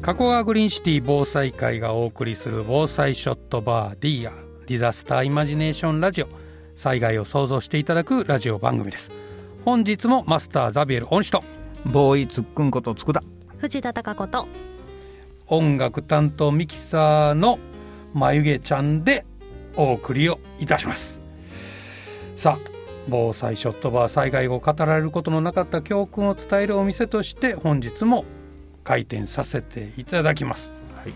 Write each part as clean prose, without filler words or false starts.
加古川グリーンシティ防災会がお送りする防災ショットバー D やディザスターイマジネーションラジオ、災害を想像していただくラジオ番組です。本日もマスターザビエル恩師とボーイつっくんことつくだ、 藤田貴子と音楽担当ミキサーの眉毛ちゃんでお送りをいたします。さあ、防災ショットバー、災害後語られることのなかった教訓を伝えるお店として本日も開店させていただきます。はい、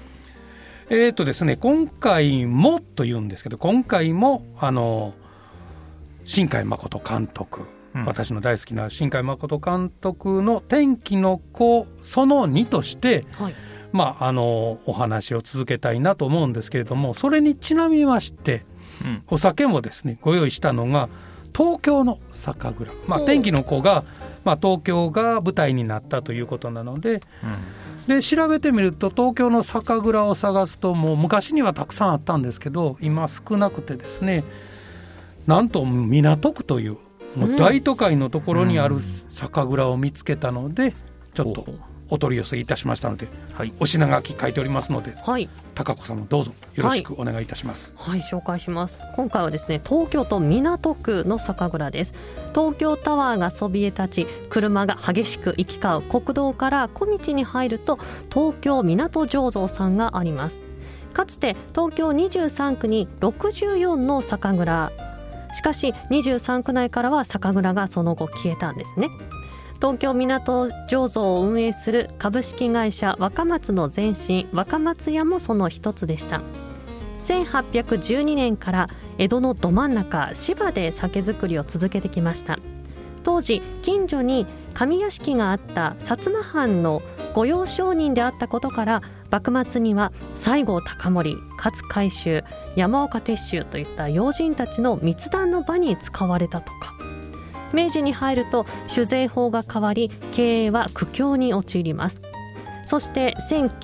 ですね、今回もというんですけど、今回も新海誠監督、私の大好きな新海誠監督の天気の子その2として、はい、お話を続けたいなと思うんですけれども、それにちなみまして、お酒もですねご用意したのが東京の酒蔵、天気の子が、東京が舞台になったということなので、で調べてみると東京の酒蔵を探すと、もう昔にはたくさんあったんですけど今少なくてですね、なんと港区というもう大都会のところにある酒蔵を見つけたので、ちょっとお取り寄せいたしましたので、お品書き書いておりますので、高子さんもどうぞよろしくお願いいたします。 紹介します。今回はですね、東京都港区の酒蔵です。東京タワーがそびえ立ち、車が激しく行き交う国道から小道に入ると東京港醸造さんがあります。かつて東京23区に64の酒蔵、しかし23区内からは酒蔵がその後消えたんですね。東京港醸造を運営する株式会社若松の前身若松屋もその一つでした。1812年から江戸のど真ん中芝で酒造りを続けてきました。当時近所に上屋敷があった薩摩藩の御用商人であったことから、幕末には西郷隆盛、勝海舟、山岡鉄舟といった要人たちの密談の場に使われたとか。明治に入ると酒税法が変わり、経営は苦境に陥ります。そして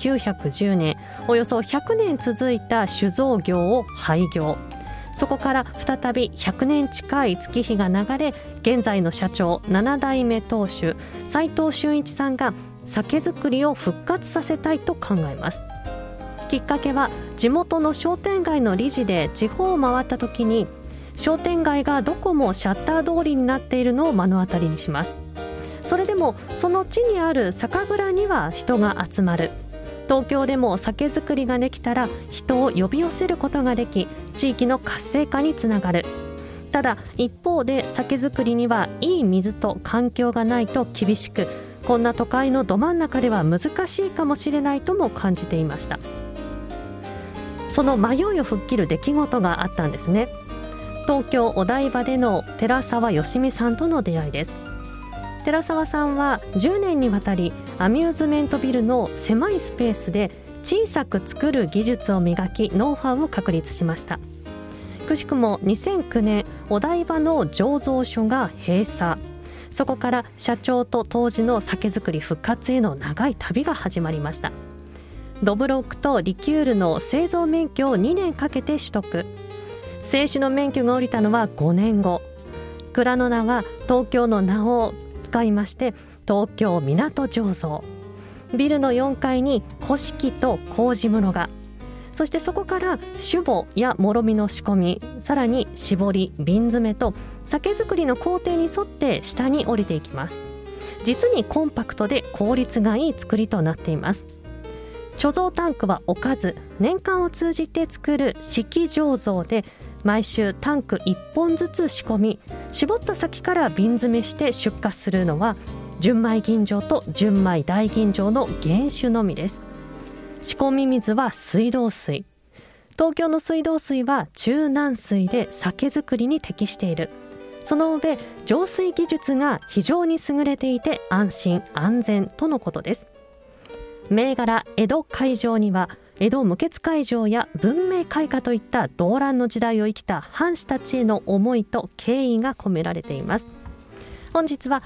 1910年、およそ100年続いた酒造業を廃業。そこから再び100年近い月日が流れ、現在の社長7代目当主斉藤俊一さんが酒造りを復活させたいと考えます。きっかけは地元の商店街の理事で地方を回った時に、商店街がどこもシャッター通りになっているのを目の当たりにします。それでもその地にある酒蔵には人が集まる。東京でも酒造りができたら人を呼び寄せることができ、地域の活性化につながる。ただ一方で酒造りにはいい水と環境がないと厳しく、こんな都会のど真ん中では難しいかもしれないとも感じていました。その迷いを吹っ切る出来事があったんですね。東京お台場での寺沢義美さんとの出会いです。寺沢さんは10年にわたりアミューズメントビルの狭いスペースで小さく作る技術を磨き、ノウハウを確立しました。くしくも2009年、お台場の醸造所が閉鎖。そこから社長と杜氏の酒造り復活への長い旅が始まりました。ドブロックとリキュールの製造免許を2年かけて取得。清酒の免許が下りたのは5年後。蔵の名は東京の名を使いまして東京港醸造。ビルの4階に古式と麹室が、そしてそこから酒母やもろみの仕込み、さらに絞り、瓶詰めと酒造りの工程に沿って下に降りていきます。実にコンパクトで効率がいい作りとなっています。貯蔵タンクは置かず、年間を通じて作る四季醸造で毎週タンク1本ずつ仕込み、絞った先から瓶詰めして出荷するのは純米吟醸と純米大吟醸の原酒のみです。仕込み水は水道水。東京の水道水は中軟水で酒造りに適している。その上、浄水技術が非常に優れていて安心安全とのことです。銘柄江戸海醸には江戸無血開城や文明開化といった動乱の時代を生きた藩士たちへの思いと敬意が込められています。本日は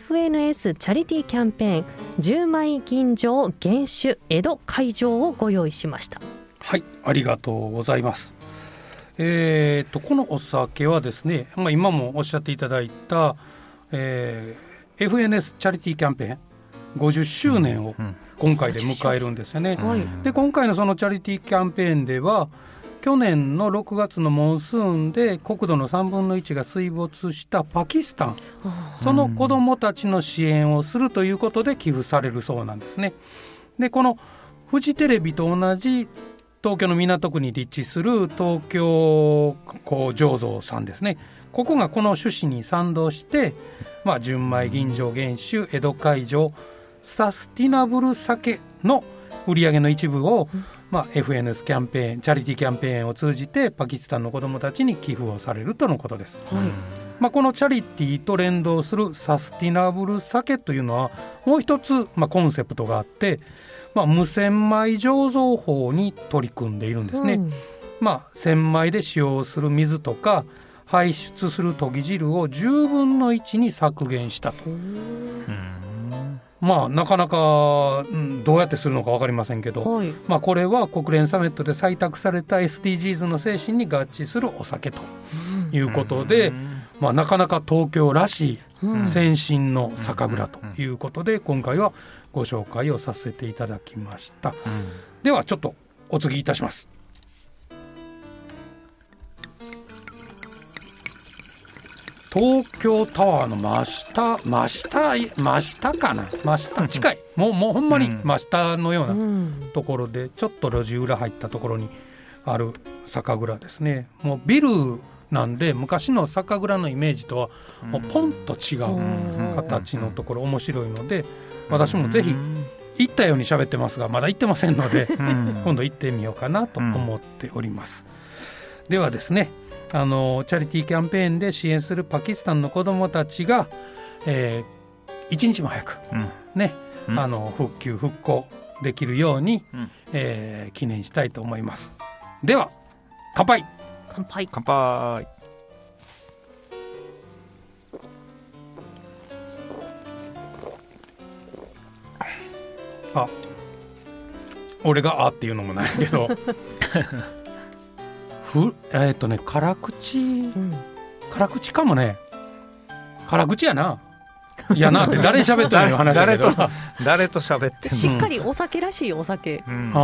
FNS チャリティーキャンペーン純米吟醸原酒江戸開醸をご用意しました。 はい、ありがとうございます。このお酒はですね、今もおっしゃっていただいた、FNS チャリティーキャンペーン 50周年を今回で迎えるんですよね。で今回のそのチャリティーキャンペーンでは去年の6月のモンスーンで国土の3分の1が水没したパキスタン、その子どもたちの支援をするということで寄付されるそうなんですね。でこのフジテレビと同じ東京の港区に立地する東京醸造さんですね。ここがこの趣旨に賛同して、純米吟醸原酒江戸海醸サスティナブル酒の売り上げの一部を、FNS キャンペーンチャリティーキャンペーンを通じてパキスタンの子どもたちに寄付をされるとのことです。このチャリティーと連動するサスティナブル酒というのはもう一つ、コンセプトがあって、無洗米醸造法に取り組んでいるんですね。洗米で使用する水とか排出する研ぎ汁を10分の1に削減したと。なかなか、どうやってするのか分かりませんけど、これは国連サミットで採択された SDGs の精神に合致するお酒ということで、なかなか東京らしい先進の酒蔵ということで、今回はご紹介をさせていただきました。ではちょっとお次いたします。東京タワーの真下かな、真下近い、もうほんまに真下のようなところで、ちょっと路地裏入ったところにある酒蔵ですね。もうビルなんで昔の酒蔵のイメージとはもうポンと違う形のところ、面白いので、私もぜひ行ったように喋ってますがまだ行ってませんので今度行ってみようかなと思っております。ではですね、チャリティーキャンペーンで支援するパキスタンの子どもたちが、一日も早く、復旧復興できるように、記念したいと思います。では乾杯。 乾杯。 乾杯。 俺がっていうのもないけど辛口かもね。辛口やな。いやなって誰喋ってるの話だけど誰と喋ってんの。 しっかりお酒らしいお酒。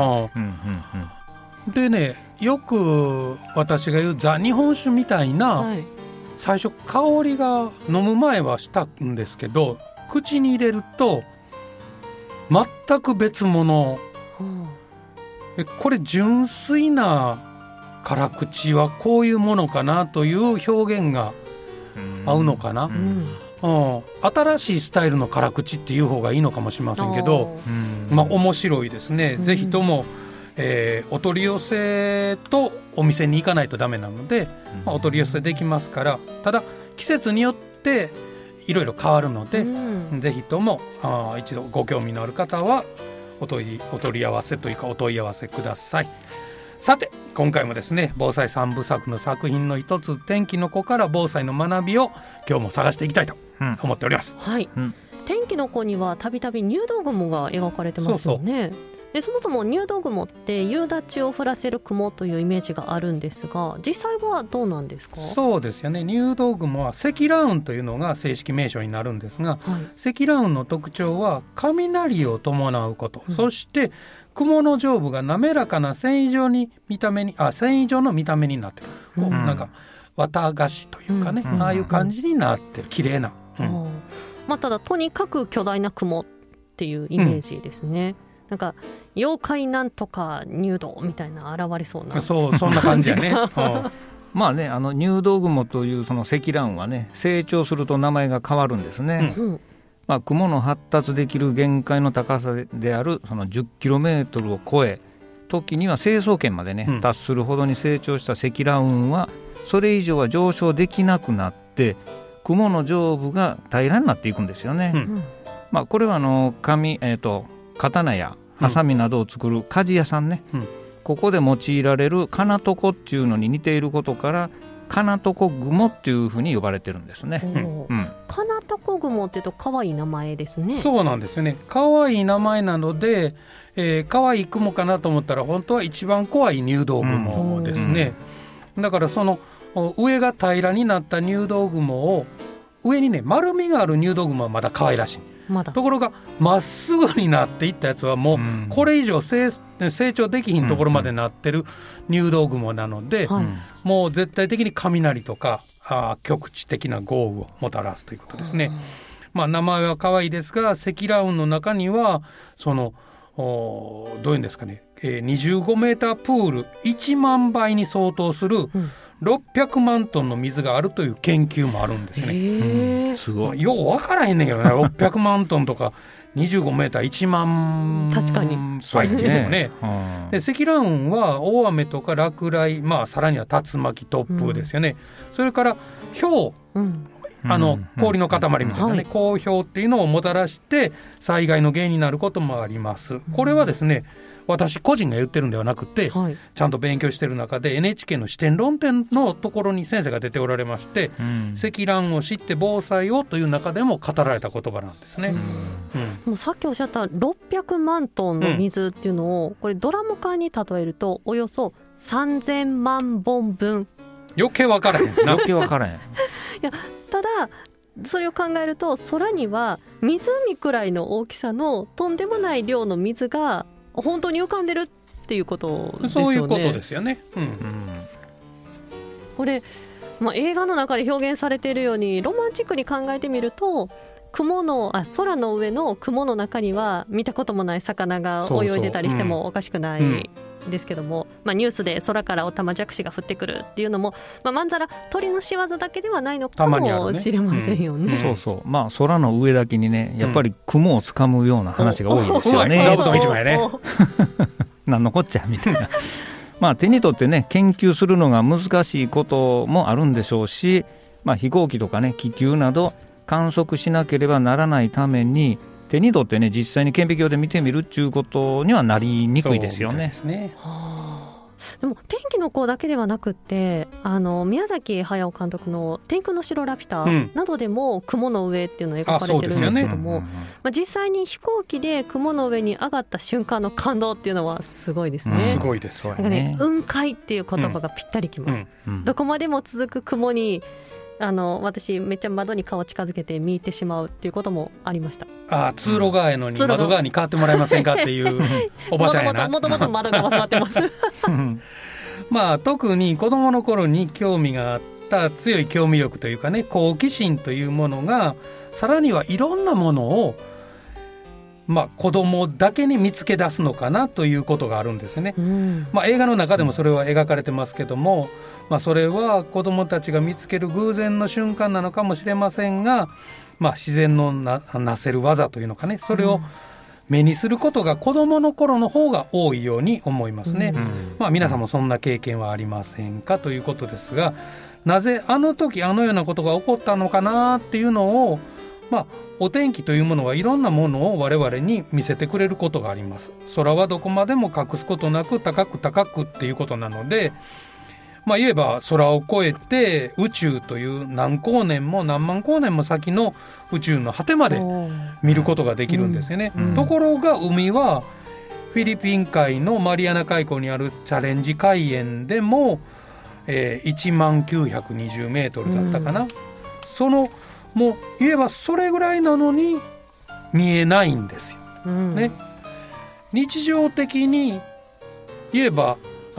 でね、よく私が言うザ日本酒みたいな、最初香りが飲む前はしたんですけど、口に入れると全く別物。これ純粋な辛口はこういうものかなという表現が合うのかな。新しいスタイルの辛口っていう方がいいのかもしれませんけど、面白いですね。ぜひとも、お取り寄せとお店に行かないとダメなので、お取り寄せできますから。ただ季節によっていろいろ変わるので、ぜひとも一度ご興味のある方はお問い合わせというかお問い合わせください。さて今回もですね、防災3部作の作品の一つ、天気の子から防災の学びを今日も探していきたいと思っております。 天気の子にはたびたび入道雲が描かれてますよね。でそもそも入道雲って夕立を降らせる雲というイメージがあるんですが、実際はどうなんですか？ そうですよね。入道雲は積乱雲というのが正式名称になるんですが、積乱雲の特徴は雷を伴うこと、そして雲の上部が滑らかな繊維状の見た目になってる、なんか綿菓子というかね、ああいう感じになってる、綺麗な、 ただとにかく巨大な雲っていうイメージですね。なんか妖怪なんとか入道みたいな現れそうな、 そんな感じやね入道雲というその積乱雲はね、成長すると名前が変わるんですね。雲の発達できる限界の高さであるその 10km を超え、時には成層圏までね、達するほどに成長した積乱雲はそれ以上は上昇できなくなって、雲の上部が平らになっていくんですよね。これは刀やハサミなどを作る鍛冶屋さんね、ここで用いられる金床っていうのに似ていることから金床雲っていうふうに呼ばれてるんですね。 金床雲っていうと可愛い名前ですね。 そうなんですよね。可愛い名前なので、可愛い雲かなと思ったら本当は一番怖い入道雲ですね。だからその上が平らになった入道雲を、上にね丸みがある入道雲はまだ可愛らしい。 ところがまっすぐになっていったやつはもうこれ以上成長できひんところまでなってる入道雲なので、もう絶対的に雷とか局地的な豪雨をもたらすということですね。名前は可愛いですが、積乱雲の中にはそのどういうんですかね、25メータープール1万倍に相当する600万トンの水があるという研究もあるんですね。 すごい。 よう分からへんねんけどね600万トンとか25メーター1万倍っていうのもね。で積乱雲は大雨とか落雷、さらには竜巻突風ですよね。それから氷、氷の塊みたいなね、降氷っていうのをもたらして災害の原因になることもあります。これはですね、私個人が言ってるんではなくて、ちゃんと勉強してる中で NHK の視点論点のところに先生が出ておられまして、積乱雲を知って防災をという中でも語られた言葉なんですね。 もうさっきおっしゃった600万トンの水っていうのを、これドラム缶に例えるとおよそ3000万本分。 余計分からへんな余計分からへん。いやただそれを考えると、空には湖くらいの大きさのとんでもない量の水が本当に浮かんでるっていうことですよね。 そういうことですよね。 これ、映画の中で表現されているようにロマンチックに考えてみると、空の上の雲の中には見たこともない魚が泳いでたりしてもおかしくないですけども、ニュースで空からオタマジャクシが降ってくるっていうのも、まんざら鳥の仕業だけではないのかもしれませんよね。 そうそう、空の上だけにね、やっぱり雲をつかむような話が多いですよね。 座布団一枚ねなんのこっちゃみたいな手に取ってね、研究するのが難しいこともあるんでしょうし、飛行機とかね、気球など観測しなければならないために、手に取ってね、実際に顕微鏡で見てみるっていうことにはなりにくいですよね。 でも天気の子だけではなくって、宮崎駿監督の天空の城ラピュタなどでも雲の上っていうのを描かれてるんですけども、実際に飛行機で雲の上に上がった瞬間の感動っていうのはすごいですね。 すごいですよね。 雲海っていう言葉がぴったりきます。どこまでも続く雲に私めっちゃ窓に顔近づけて見入ってしまうっていうこともありました。 通路側へのに窓側に変わってもらえませんかっていうおばちゃんやな。 もともと窓側座ってます特に子どもの頃に興味があった強い興味力というかね、好奇心というものがさらにはいろんなものを子供だけに見つけ出すのかなということがあるんですね。映画の中でもそれは描かれてますけども、それは子供たちが見つける偶然の瞬間なのかもしれませんが、自然の なせる技というのかね、それを目にすることが子供の頃の方が多いように思いますね。皆さんもそんな経験はありませんかということですが、なぜあの時あのようなことが起こったのかなっていうのを、お天気というものはいろんなものを我々に見せてくれることがあります。空はどこまでも隠すことなく高く高くっていうことなので、言えば空を越えて宇宙という何光年も何万光年も先の宇宙の果てまで見ることができるんですよね。ところが海はフィリピン海のマリアナ海溝にあるチャレンジ海縁でも、1万920メートルだったかな。もう言えばそれぐらいなのに見えないんですよ、日常的に言えば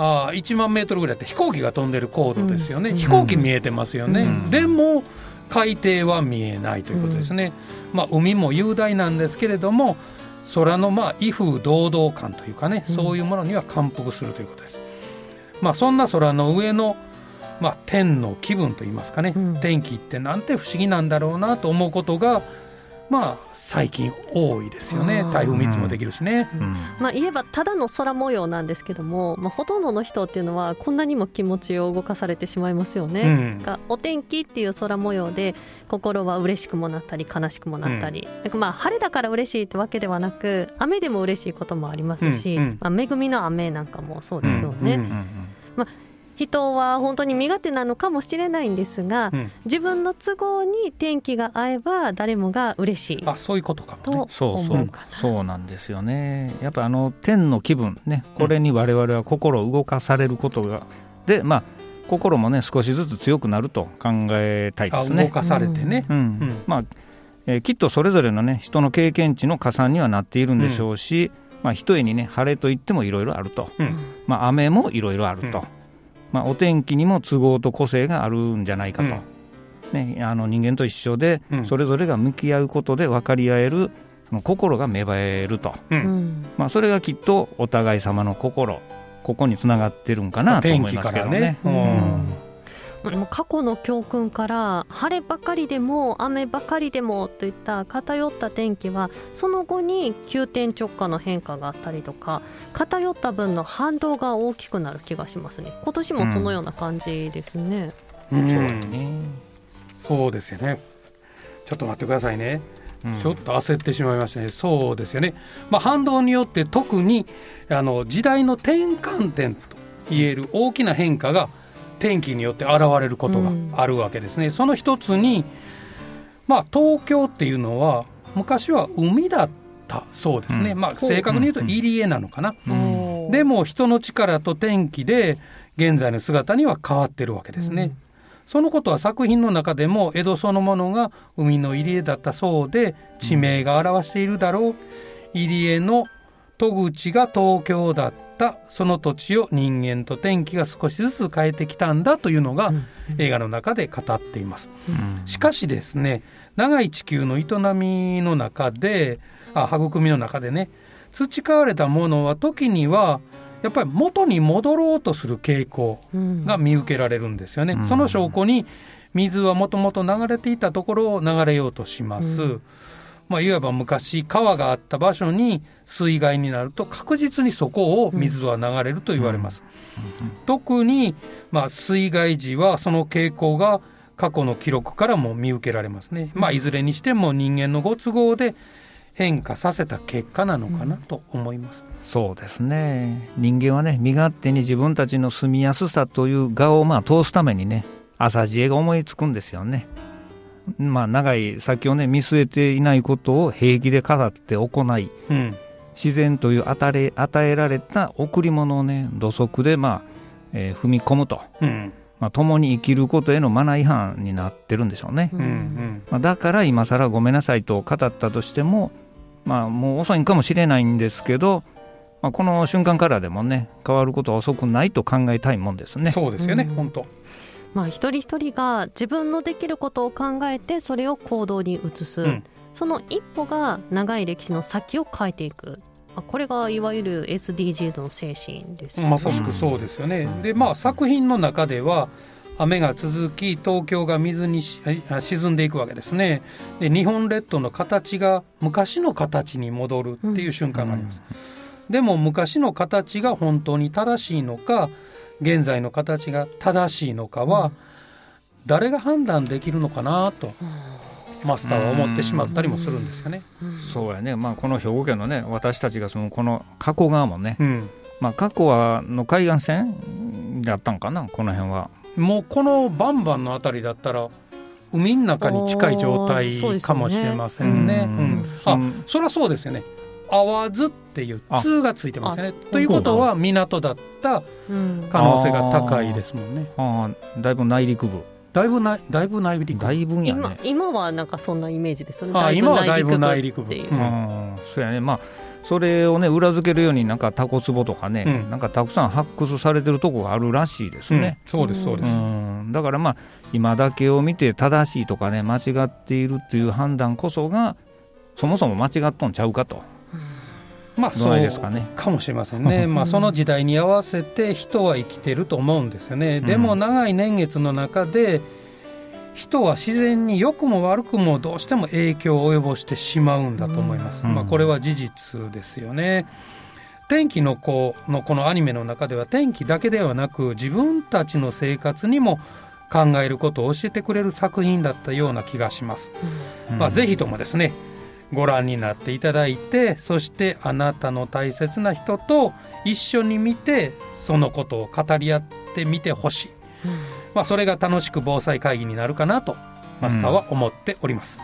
1万メートルぐらいって飛行機が飛んでる高度ですよね。飛行機見えてますよね。でも海底は見えないということですね。海も雄大なんですけれども、空の威風堂々感というかね、そういうものには感服するということです。そんな空の上の天の気分といいますかね、天気ってなんて不思議なんだろうなと思うことが最近多いですよね。台風3つもできるしね。 言えばただの空模様なんですけども、ほとんどの人っていうのはこんなにも気持ちを動かされてしまいますよね。お天気っていう空模様で心は嬉しくもなったり悲しくもなったり、晴れだから嬉しいってわけではなく、雨でも嬉しいこともありますし、恵みの雨なんかもそうですよね。人は本当に身勝手なのかもしれないんですが、自分の都合に天気が合えば誰もが嬉しい。 そういうことかもね。 そうなんですよね。やっぱ天の気分ね、これに我々は心を動かされることがで、心もね少しずつ強くなると考えたいですね。 動かされてね。 きっとそれぞれのね人の経験値の加算にはなっているんでしょうし、ひとえにね晴れといってもいろいろあると、雨もいろいろあると、お天気にも都合と個性があるんじゃないかと、人間と一緒でそれぞれが向き合うことで分かり合えるその心が芽生えると、それがきっとお互い様の心、ここにつながってるんかなと思いますけどね。 過去の教訓から晴ればかりでも雨ばかりでもといった偏った天気はその後に急転直下の変化があったりとか、偏った分の反動が大きくなる気がしますね。今年もそのような感じですね。 そうですよね。ちょっと待ってくださいね、ちょっと焦ってしまいましたね。そうですよね、反動によって特に時代の転換点と言える大きな変化が天気によって現れることがあるわけですね。その一つに、東京っていうのは昔は海だったそうですね。正確に言うと入り江なのかな、でも人の力と天気で現在の姿には変わってるわけですね。そのことは作品の中でも江戸そのものが海の入り江だったそうで、地名が表しているだろう、入り江の戸口が東京だった、その土地を人間と天気が少しずつ変えてきたんだというのが映画の中で語っています。しかしですね、長い地球の営みの中で育みの中でね、培われたものは時にはやっぱり元に戻ろうとする傾向が見受けられるんですよね。その証拠に水はもともと流れていたところを流れようとします。いわば昔川があった場所に水害になると確実にそこを水は流れると言われます。特に、水害時はその傾向が過去の記録からも見受けられますね。いずれにしても人間のご都合で変化させた結果なのかなと思います。 そうですね。人間はね、身勝手に自分たちの住みやすさという側を通すためにね、浅知恵が思いつくんですよね。長い先をね見据えていないことを平気で語って行い、自然という与えられた贈り物をね土足で踏み込むと、共に生きることへのマナー違反になってるんでしょうね。だから今更ごめんなさいと語ったとしても、もう遅いんかもしれないんですけど、この瞬間からでもね変わることは遅くないと考えたいもんですね。 そうですよね、本当。 一人一人が自分のできることを考えてそれを行動に移す、その一歩が長い歴史の先を変えていく、これがいわゆる SDGs の精神ですよね。 まさしくそうですよね。で、作品の中では雨が続き東京が水に沈んでいくわけですね。で、日本列島の形が昔の形に戻るっていう瞬間があります。でも昔の形が本当に正しいのか現在の形が正しいのかは誰が判断できるのかなとマスターは思ってしまったりもするんですよね。 そうやね。この兵庫県のね私たちがこの加古川もね、過去はの海岸線だったんかな、この辺は。 もうこのバンバンのあたりだったら海の中に近い状態かもしれませんね。そりゃそうですよね。淡津っていう通がついてますよね。ということは港だった可能性が高いですもんね。 だいぶ内陸部。 だいぶ内陸部。 だいぶやね。 今はなんかそんなイメージですよね。 今はだいぶ内陸部。 そうやね。それをね裏付けるようになんかタコ壺とかね、なんかたくさん発掘されてるとこがあるらしいですね。 そうですそうです。 だから今だけを見て正しいとかね間違っているっていう判断こそがそもそも間違っとんちゃうかと。 そうですかね。かもしれませんね。その時代に合わせて人は生きてると思うんですよね。でも長い年月の中で人は自然に良くも悪くもどうしても影響を及ぼしてしまうんだと思います。これは事実ですよね。天気の子のこのアニメの中では天気だけではなく自分たちの生活にも考えることを教えてくれる作品だったような気がします。ぜひともですねご覧になっていただいて、そしてあなたの大切な人と一緒に見てそのことを語り合ってみてほしい。それが楽しく防災会議になるかなとマスターは思っております。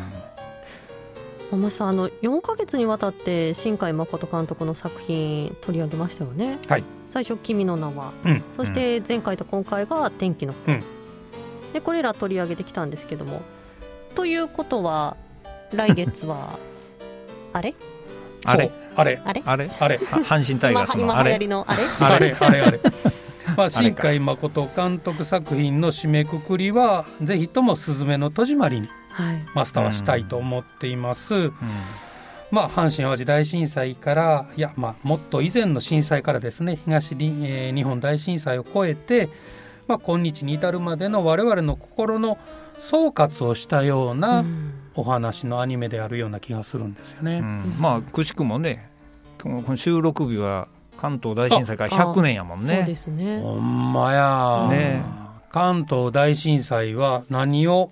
マスター4ヶ月にわたって新海誠監督の作品取り上げましたよね。最初君の名は、そして前回と今回が天気の子、でこれら取り上げてきたんですけども、ということは来月はあれあれそうあれあれあれあれ阪神タイガースの今あれ流行りのあれあれあれあれまあ、新海誠監督作品の締めくくりはぜひともすずめの戸締まりにはいマスターはしたいと思っています、まあ、阪神・淡路大震災からいや、まあ、もっと以前の震災からですね日本大震災を超えて、まあ、今日に至るまでの我々の心の総括をしたようなお話のアニメであるような気がするんですよね、 まあくしくもねこの収録日は関東大震災から100年やもんね。 そうですね。 ほんまや、 ね、 関東大震災は何を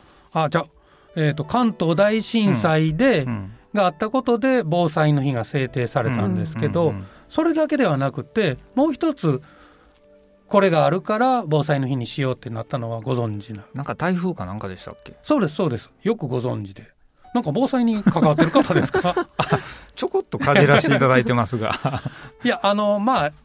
関東大震災で、があったことで防災の日が制定されたんですけど、それだけではなくてもう一つこれがあるから防災の日にしようってなったのはご存知なんか台風かなんかでしたっけ？ そうですそうです、よくご存知で。なんか防災に関わってる方ですか？ ちょこっとかじらせていただいてますがいやまあ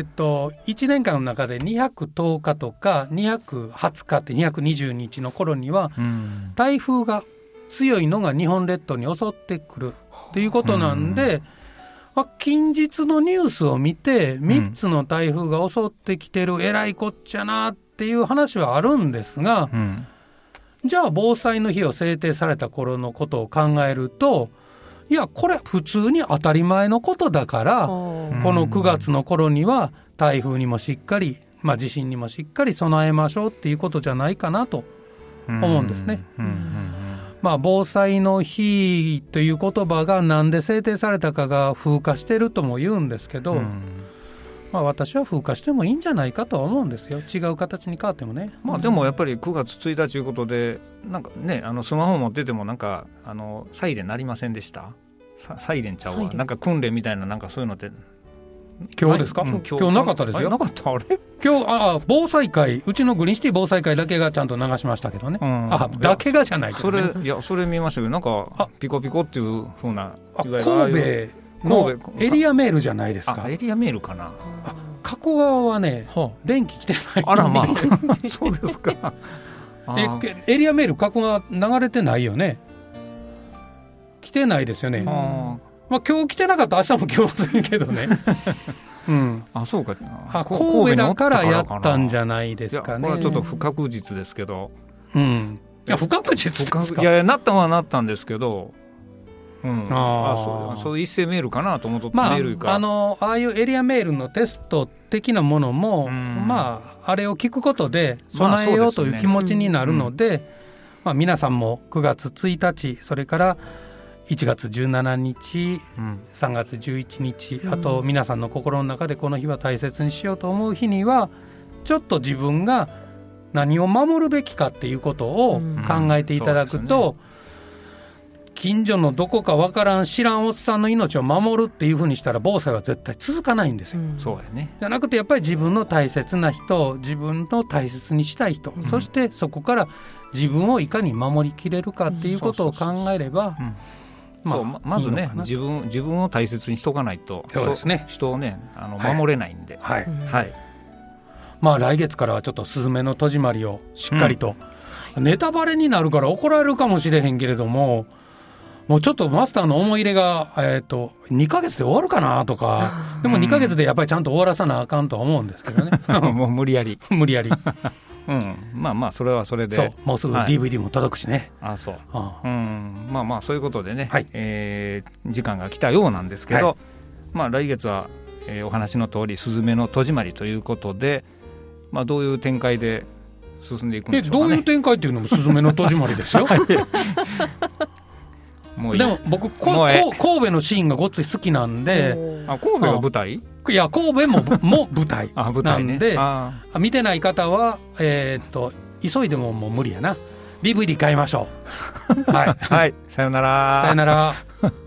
1年間の中で210日とか220日って220日の頃には、台風が強いのが日本列島に襲ってくるっていうことなんで、近日のニュースを見て3つの台風が襲ってきてる、えらいこっちゃなっていう話はあるんですが、じゃあ防災の日を制定された頃のことを考えると、いやこれ普通に当たり前のことだから、この9月の頃には台風にもしっかり、地震にもしっかり備えましょうっていうことじゃないかなと思うんですね。防災の日という言葉がなんで制定されたかが風化してるとも言うんですけど、私は風化してもいいんじゃないかとは思うんですよ。違う形に変わってもね。 でもやっぱり9月1日ということでなんかね、スマホ持っててもなんかサイレン鳴りませんでした？サイレンちゃうわ、なんか訓練みたいな、なんかそういうのって今日ですか？今日なかったですよ。 なかった？あれ今日防災会、うちのグリーンシティ防災会だけがちゃんと流しましたけどね、だけがじゃないけど、ね、 それ見ましたけど、なんかピコピコっていう風な、 神戸のエリアメールじゃないですか。 エリアメールかな。 加古川はね、電気来てない。 あらまあそうですか。 エリアメール加古川流れてないよね。来てないですよね。今日来てなかったら明日も来ませんけどね。 そうか。 神戸だからやったんじゃないですかね。 これはちょっと不確実ですけど。 いや不確実ですか。 いやなったのはなったんですけど。そういう一斉メールかなと思っとって、メールかああいうエリアメールのテスト的なものも、あれを聞くことで備えようという気持ちになるので、皆さんも9月1日それから1月17日、3月11日、あと皆さんの心の中でこの日は大切にしようと思う日には、ちょっと自分が何を守るべきかっていうことを考えていただくと、近所のどこかわからん知らんおっさんの命を守るっていうふうにしたら防災は絶対続かないんですよ。 そうやね。 じゃなくてやっぱり自分の大切な人、自分の大切にしたい人、そしてそこから自分をいかに守りきれるかっていうことを考えれば、 まずね、自分を大切にしとかないと、 そうですね、 人をね守れないんで、 来月からはちょっとすずめの戸締まりをしっかりと、ネタバレになるから怒られるかもしれへんけれども、もうちょっとマスターの思い入れが、2ヶ月で終わるかなとか、でも2ヶ月でやっぱりちゃんと終わらさなあかんとは思うんですけどね。 もう無理やりそれはそれで、 そうもうすぐ DVD も届くしね。 そういうことでね、時間が来たようなんですけど、来月は、お話の通りすずめの戸締まりということで、どういう展開で進んでいくんでしょうかね。 どういう展開っていうのもすずめの戸締まりですよ。でも僕神戸のシーンがごっつい好きなんで。 神戸が舞台？ いや神戸も舞台なんで、見てない方は急いでもう無理やな。 DVD 買いましょう。はい、 さよなら。 さよなら。